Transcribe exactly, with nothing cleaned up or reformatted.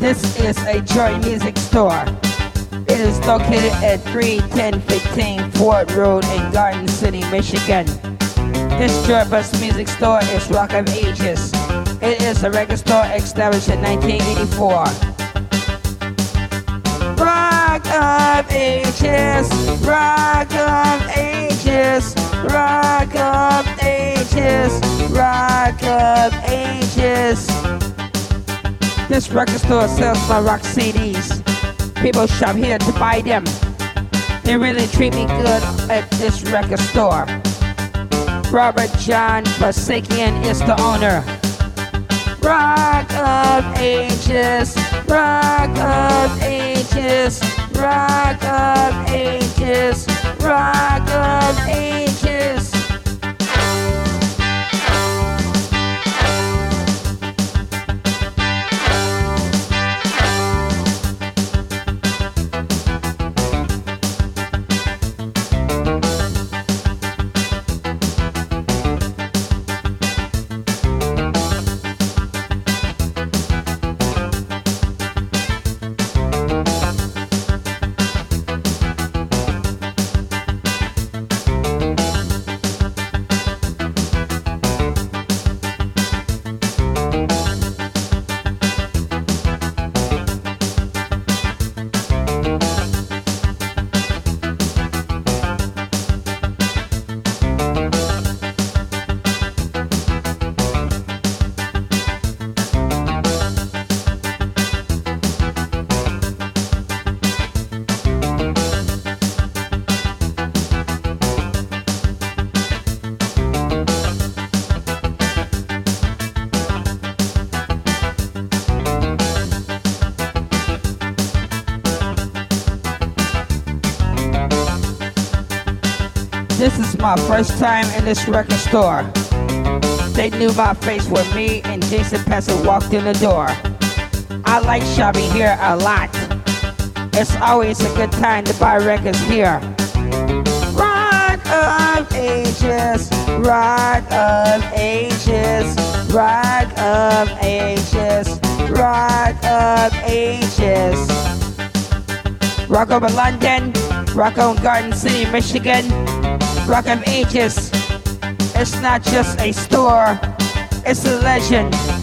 This is a Joy Music Store. It is located at three ten fifteen Ford Road in Garden City, Michigan. This Joy Bus Music Store is Rock of Ages. It is a record store established in nineteen eighty-four. Rock of Ages, Rock of Ages, Rock of Ages, Rock of Ages. This record store sells my rock C Ds. People shop here to buy them. They really treat me good at this record store. Robert John Pasakian is the owner. Rock of Ages, Rock of Ages, Rock of Ages, Rock of Ages. This is my first time in this record store. They knew my face when me and Jason Passett walked in the door. I like shopping here a lot. It's always a good time to buy records here. Rock of Ages, Rock of Ages, Rock of Ages, Rock of Ages. Rock over London, Rock on Garden City, Michigan. Rock of Ages. It's not just a store, it's a legend.